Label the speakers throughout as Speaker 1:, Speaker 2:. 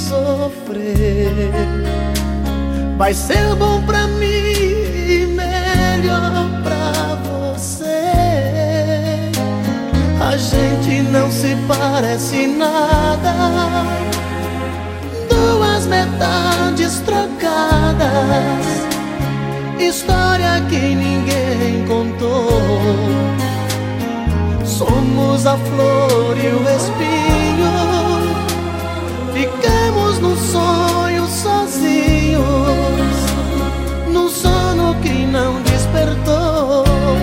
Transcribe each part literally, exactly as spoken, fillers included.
Speaker 1: sofrer. Vai ser bom pra mim e melhor pra você. A gente não se parece nada, duas metades trocadas, história que ninguém contou. Somos a flor e o espinho, ficamos num sonho sozinhos, num sono que não despertou.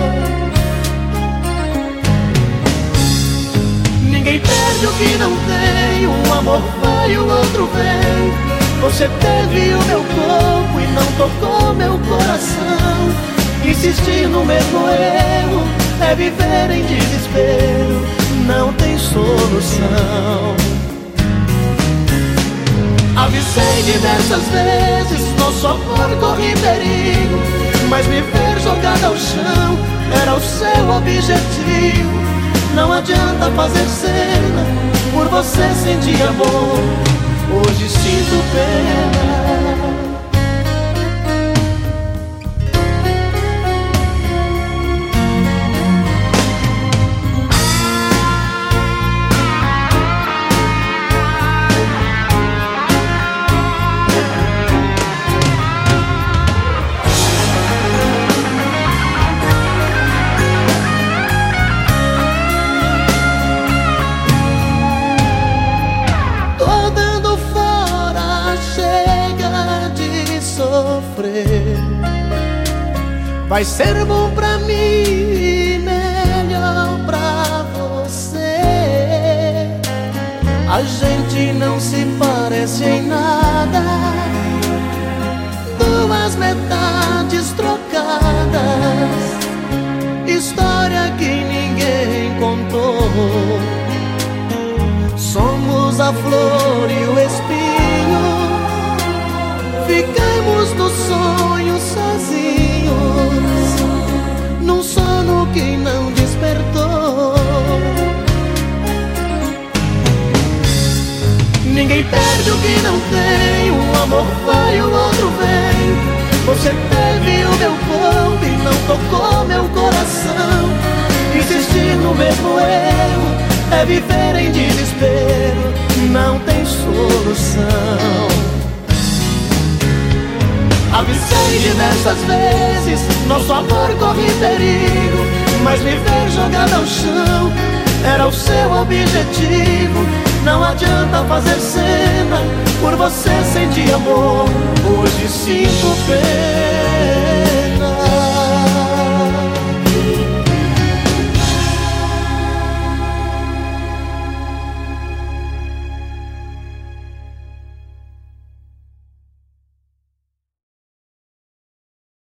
Speaker 1: Ninguém perde o que não tem, um amor vai e o outro vem. Você teve o meu corpo e não tocou meu coração. Insistir no mesmo erro é viver em desespero, não tem solução. Avisei diversas vezes, nosso amor corre perigo, mas me ver jogada ao chão era o seu objetivo. Não adianta fazer cena, por você senti amor, hoje sinto pena. Vai ser bom pra mim e melhor pra você. A gente não se parece em nada, duas metades trocadas, história que ninguém contou. Somos a flor e o espinho, ficamos no sonho sozinhos, num sono que não despertou. Ninguém perde o que não tem, um amor vai e o outro vem. Você teve o meu corpo e não tocou meu coração. Insistir no mesmo erro é viver em desespero, não tem solução. Avisei diversas vezes, nosso amor corre perigo, mas me ver jogada ao chão era o seu objetivo. Não adianta fazer cena, por você senti amor, hoje sinto pena.